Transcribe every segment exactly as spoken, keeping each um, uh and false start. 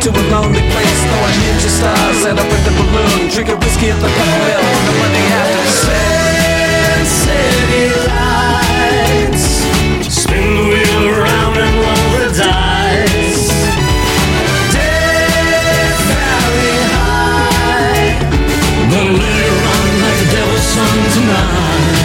to a lonely place, throwing ninja stars at up with the balloon, drinking whiskey at the Peppermill on the Monday afternoon. Sin City lights, spin the wheel around and roll the dice. Death Valley High, gonna let it run like the devil's son tonight.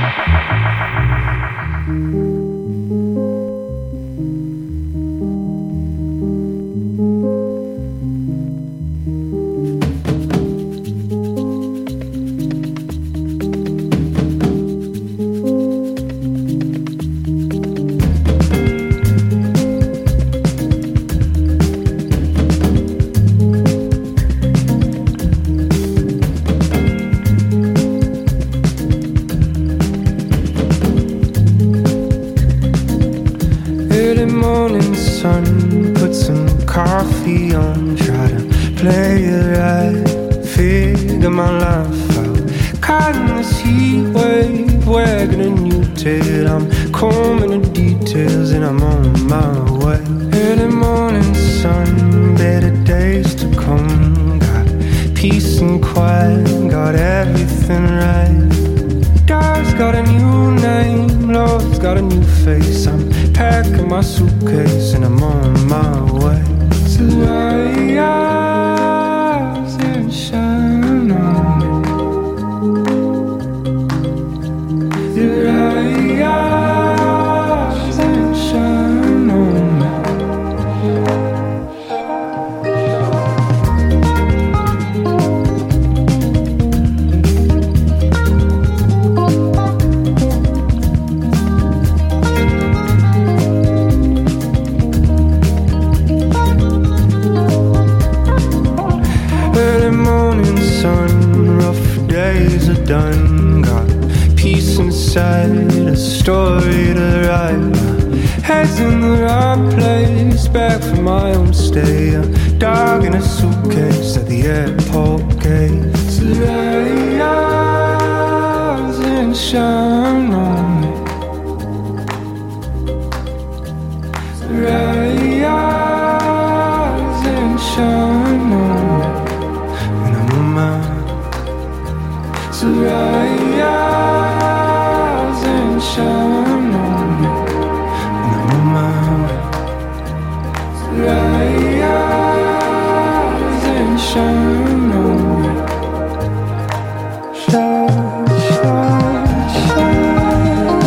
Shine, shine, shine.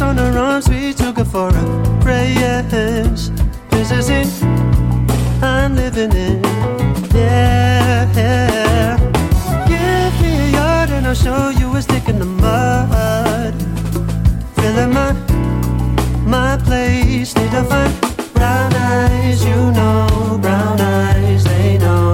kiss on her arm, sweet sugar for a praise. This is it, I'm living in. Yeah, yeah. Give me a yard and I'll show you a stick in the mud. Filling my, my place, need to find brown eyes, you know, brown eyes, they know.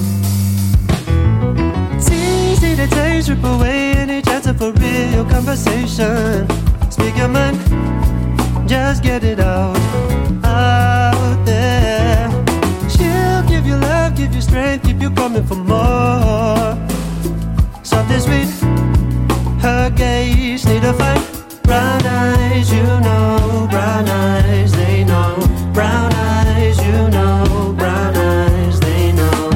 It's easy to take, strip away any chance of a real conversation. Speak your mind, just get it out, out there. She'll give you love, give you strength, keep you coming for more. Soft and sweet, her gaze, need to find brown eyes, you know, brown eyes, they know. Brown eyes, you know, brown eyes, they know.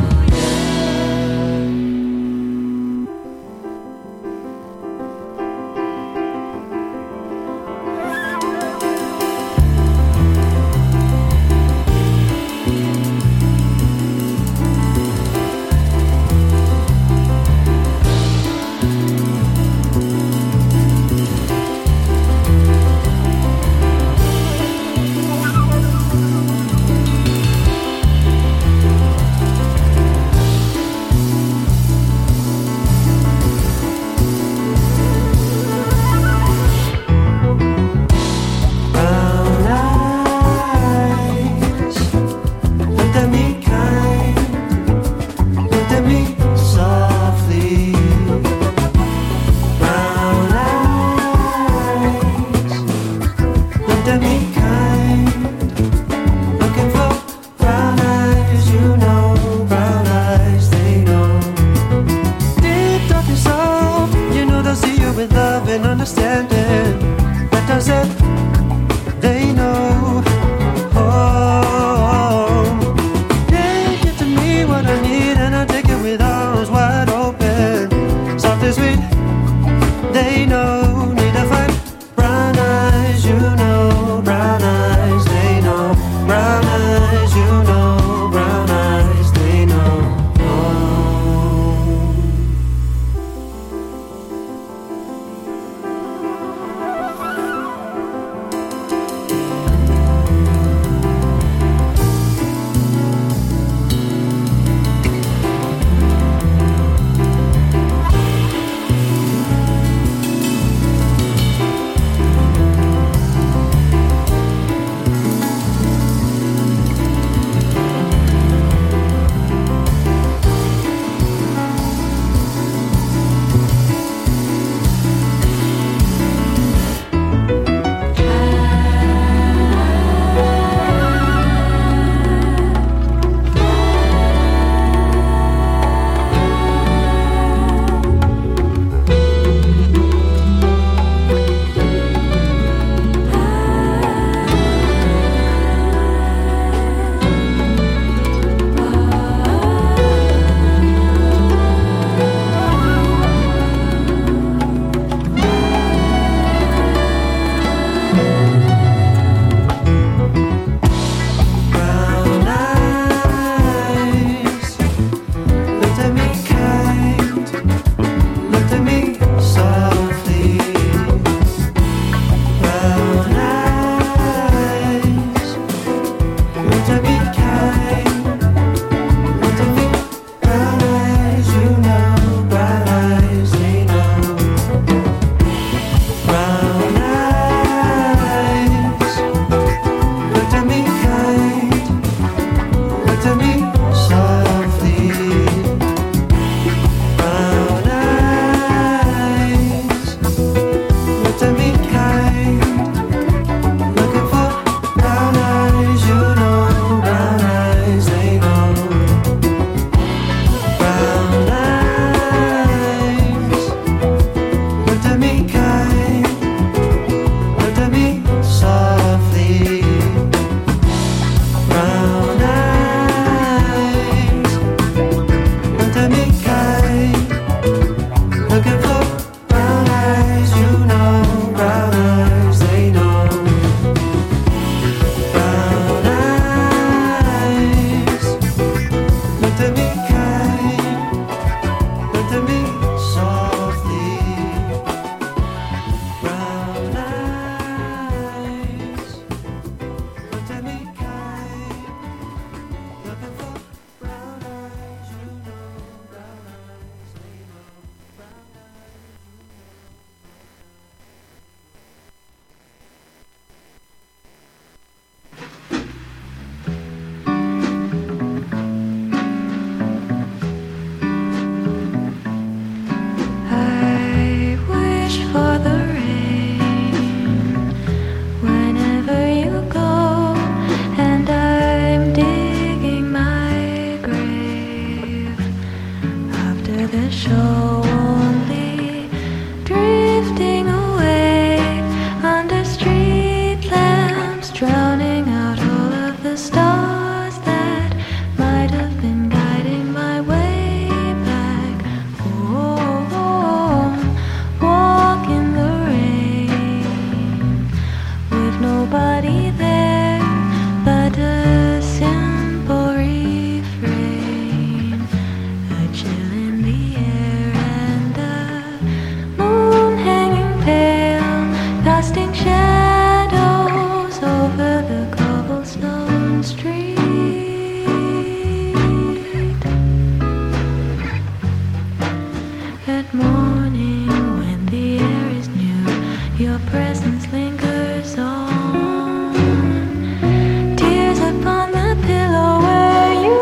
Your presence lingers on. Tears upon the pillow where you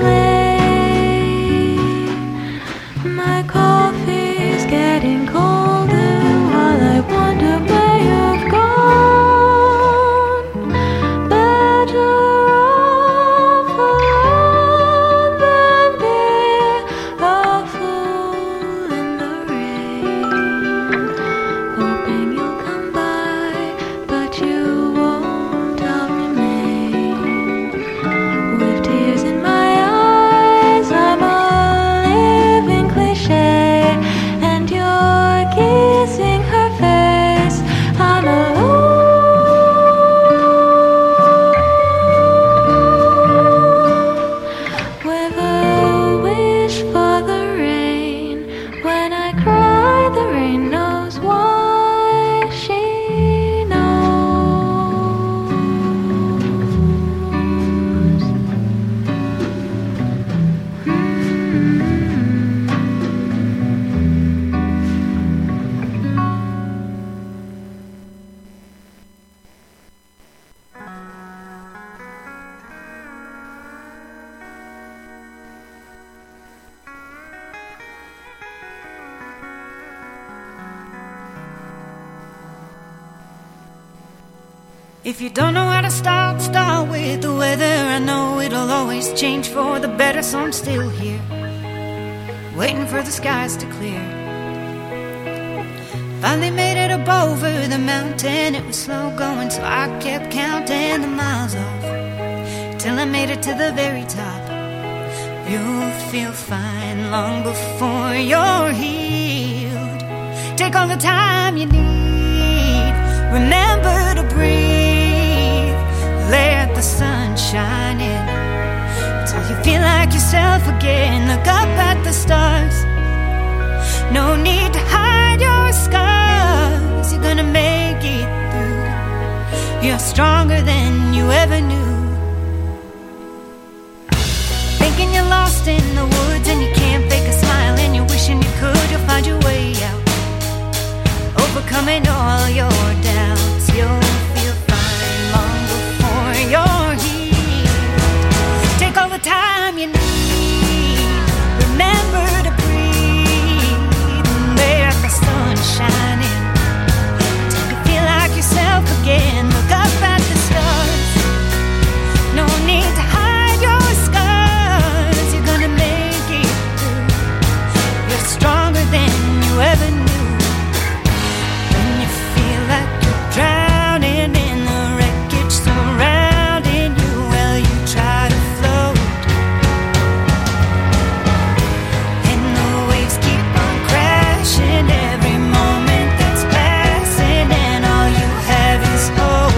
lay. My coffee's getting colder while I wonder where you've gone. Better off alone than be a fool in the rain. Hoping you'll come by, but you won't, I'll remain. With tears in my eyes, I'm a living cliche. And you're kissing her face, I'm alone. With a wish for the rain. When I cry, the rain knows why she knows. If you don't know how to start, start with the weather. I know it'll always change for the better, so I'm still here, waiting for the skies to clear. Finally made it up over the mountain. It was slow going, so I kept counting the miles off till I made it to the very top. You'll feel fine long before you're healed. Take all the time you need. Remember to breathe. Let the sun shine in till you feel like yourself again. Look up at the stars. No need to hide your scars. You're gonna make it through. You're stronger than you ever knew. Thinking you're lost in the woods and you can't fake a smile and you're wishing you could. You'll find your way out, overcoming all your doubts. You'll feel fine long before you're healed. Take all the time you need. Remember to breathe and let the sun shine in till you feel like yourself again. Look up at the stars. No need to hide your scars. You're gonna make it through. You're stronger than you ever knew. Drowning in the wreckage surrounding you, well, you try to float, and the waves keep on crashing every moment that's passing, and all you have is hope.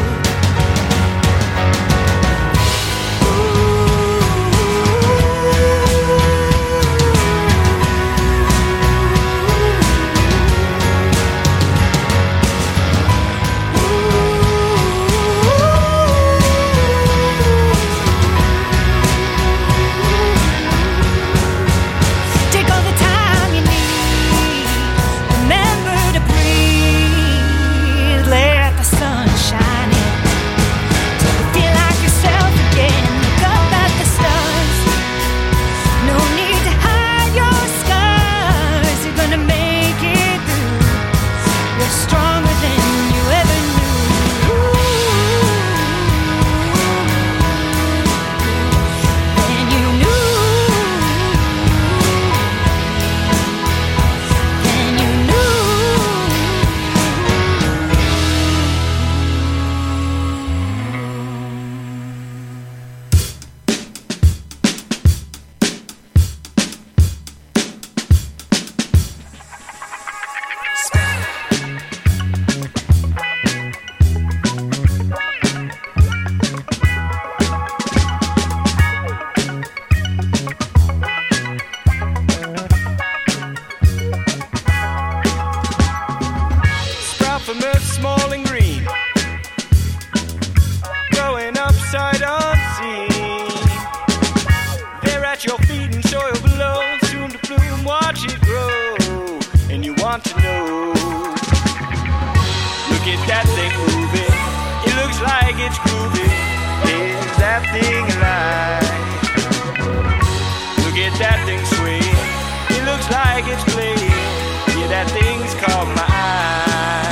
Look at that thing moving. It looks like it's groovy. Is that thing alive? Look at that thing swing. It looks like it's playing. Yeah, that thing's caught my eye.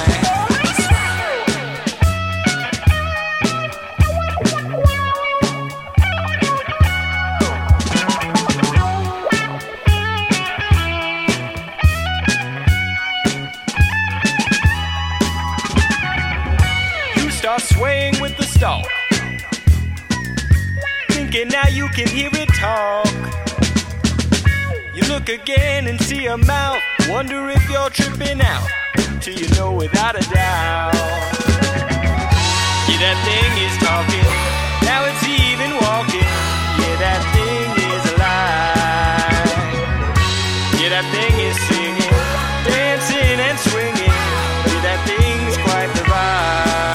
Swaying with the stalk, thinking now you can hear it talk. You look again and see a mouth, wonder if you're tripping out, till you know without a doubt